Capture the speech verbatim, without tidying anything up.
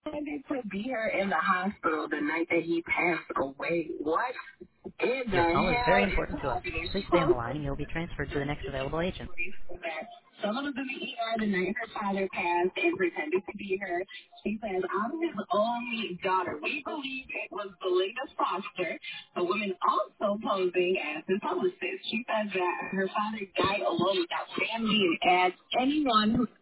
Pretended to be her in the hospital the night that he passed away. What in the Your call is very hell is important to us. happening? Please She stay on the posted line and you'll be transferred to the next available agent. that someone was in the E R the night her father passed and pretended to be her. She says, I'm his only daughter. We believe it was Belinda Foster, a woman also posing as his publicist. She says that her father died alone without family and adds anyone who